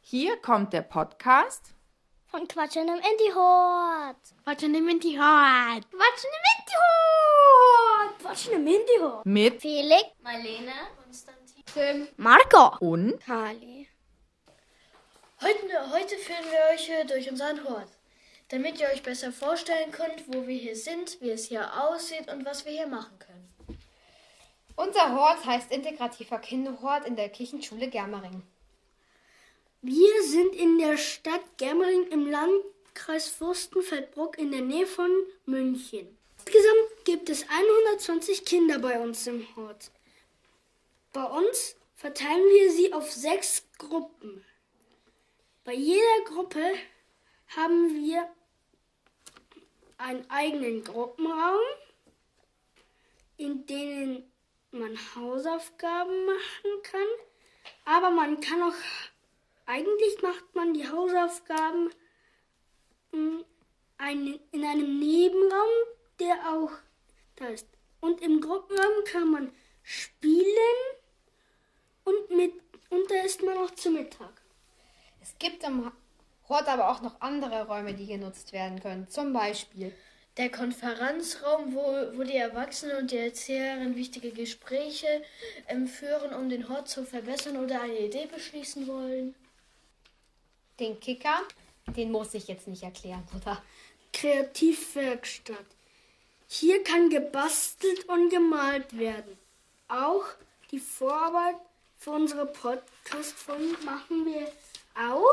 Hier kommt der Podcast von Quatschen im Indihort. Quatschen im Indihort. Quatschen im Indihort. Quatschen im Indihort. Mit Felix, Marlene, Konstantin, Tim, Marco und Kali. Heute führen wir euch durch unseren Hort, damit ihr euch besser vorstellen könnt, wo wir hier sind, wie es hier aussieht und was wir hier machen können. Unser Hort heißt Integrativer Kinderhort in der Kirchenschule Germering. Wir sind in der Stadt Germering im Landkreis Fürstenfeldbruck in der Nähe von München. Insgesamt gibt es 120 Kinder bei uns im Hort. Bei uns verteilen wir sie auf 6 Gruppen. Bei jeder Gruppe haben wir einen eigenen Gruppenraum, in dem man Hausaufgaben machen kann, aber eigentlich macht man die Hausaufgaben in einem Nebenraum, der auch da ist. Und im Gruppenraum kann man spielen und da ist man auch zu Mittag. Es gibt im Hort aber auch noch andere Räume, die genutzt werden können. Zum Beispiel der Konferenzraum, wo die Erwachsenen und die Erzieherin wichtige Gespräche führen, um den Hort zu verbessern oder eine Idee beschließen wollen. Den Kicker, den muss ich jetzt nicht erklären, oder? Kreativwerkstatt. Hier kann gebastelt und gemalt werden. Auch die Vorarbeit für unsere Podcast-Folgen machen wir auch.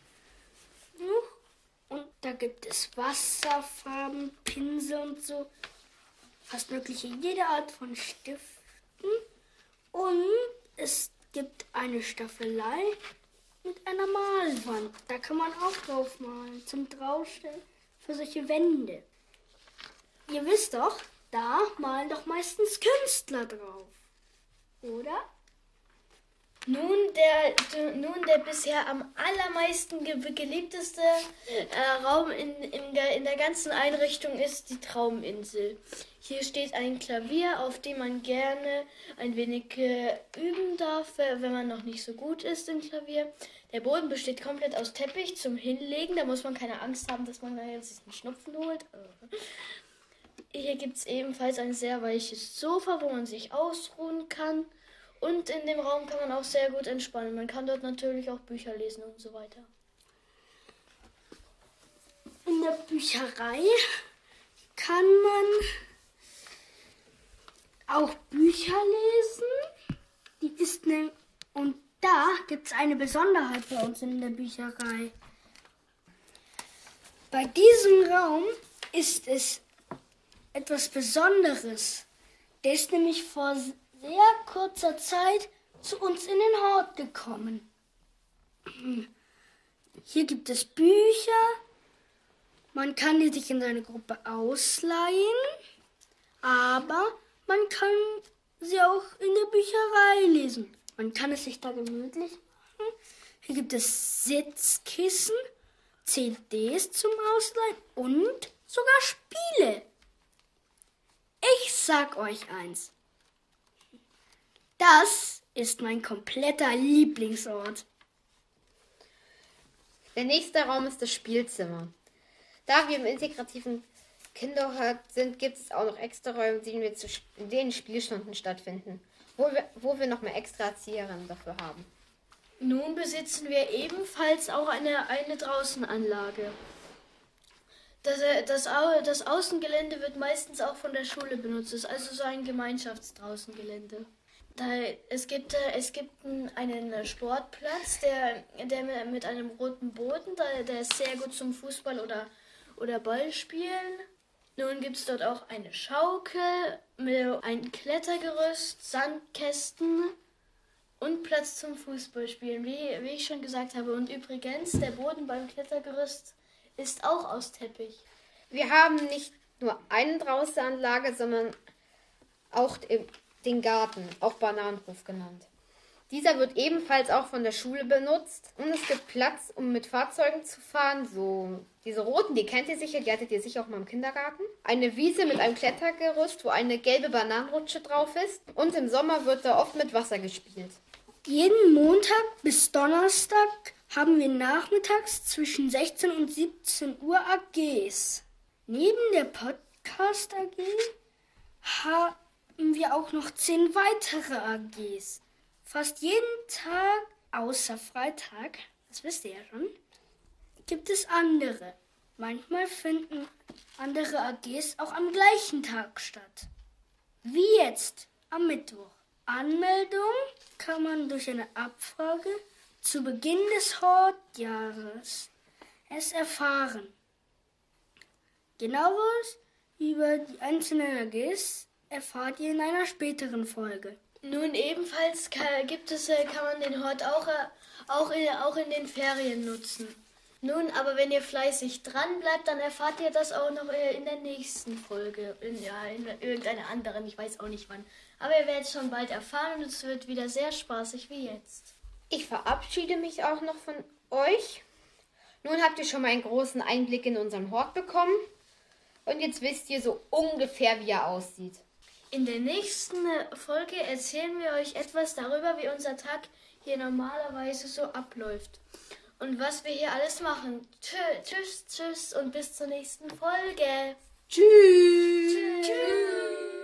Und da gibt es Wasserfarben, Pinsel und so. Fast mögliche jede Art von Stiften. Und es gibt eine Staffelei mit einer Malwand. Da kann man auch drauf malen, zum Draufstellen für solche Wände. Ihr wisst doch, da malen doch meistens Künstler drauf. Oder? Nun, der bisher am allermeisten geliebteste Raum in der ganzen Einrichtung ist die Trauminsel. Hier steht ein Klavier, auf dem man gerne ein wenig üben darf, wenn man noch nicht so gut ist im Klavier. Der Boden besteht komplett aus Teppich zum Hinlegen. Da muss man keine Angst haben, dass man jetzt sich einen Schnupfen holt. Hier gibt es ebenfalls ein sehr weiches Sofa, wo man sich ausruhen kann. Und in dem Raum kann man auch sehr gut entspannen. Man kann dort natürlich auch Bücher lesen und so weiter. In der Bücherei kann man auch Bücher lesen. Und da gibt es eine Besonderheit bei uns in der Bücherei. Bei diesem Raum ist es etwas Besonderes. Der ist nämlich vor sehr kurzer Zeit zu uns in den Hort gekommen. Hier gibt es Bücher. Man kann die sich in seine Gruppe ausleihen, aber man kann sie auch in der Bücherei lesen. Man kann es sich da gemütlich machen. Hier gibt es Sitzkissen, CDs zum Ausleihen und sogar Spiele. Ich sag euch eins. Das ist mein kompletter Lieblingsort. Der nächste Raum ist das Spielzimmer. Da wir im integrativen Kinderhort sind, gibt es auch noch extra Räume, in denen Spielstunden stattfinden, wo wir noch mehr extra Erzieherinnen dafür haben. Nun besitzen wir ebenfalls auch eine Draußenanlage. Das Außengelände wird meistens auch von der Schule benutzt, ist also so ein Gemeinschaftsdraußengelände. Es gibt einen Sportplatz, der mit einem roten Boden, der ist sehr gut zum Fußball oder Ballspielen. Nun gibt es dort auch eine Schaukel, ein Klettergerüst, Sandkästen und Platz zum Fußballspielen, wie ich schon gesagt habe. Und übrigens, der Boden beim Klettergerüst ist auch aus Teppich. Wir haben nicht nur eine Draußenanlage, sondern auch den Garten, auch Bananenhof genannt. Dieser wird ebenfalls auch von der Schule benutzt und es gibt Platz, um mit Fahrzeugen zu fahren. So diese roten, die kennt ihr sicher, die hattet ihr sicher auch mal im Kindergarten. Eine Wiese mit einem Klettergerüst, wo eine gelbe Bananenrutsche drauf ist. Und im Sommer wird da oft mit Wasser gespielt. Jeden Montag bis Donnerstag haben wir nachmittags zwischen 16 und 17 Uhr AGs. Neben der Podcast AG haben wir auch noch 10 weitere AGs. Fast jeden Tag, außer Freitag, das wisst ihr ja schon, gibt es andere. Manchmal finden andere AGs auch am gleichen Tag statt. Wie jetzt am Mittwoch. Anmeldung kann man durch eine Abfrage zu Beginn des Hortjahres erfahren. Genaueres über die einzelnen AGs erfahrt ihr in einer späteren Folge. Nun ebenfalls kann man den Hort auch in den Ferien nutzen. Nun, aber wenn ihr fleißig dran bleibt, dann erfahrt ihr das auch noch in der nächsten Folge. In irgendeiner anderen, ich weiß auch nicht wann. Aber ihr werdet es schon bald erfahren und es wird wieder sehr spaßig wie jetzt. Ich verabschiede mich auch noch von euch. Nun habt ihr schon mal einen großen Einblick in unseren Hort bekommen. Und jetzt wisst ihr so ungefähr, wie er aussieht. In der nächsten Folge erzählen wir euch etwas darüber, wie unser Tag hier normalerweise so abläuft. Und was wir hier alles machen. Tschüss und bis zur nächsten Folge. Tschüss. Tschüss.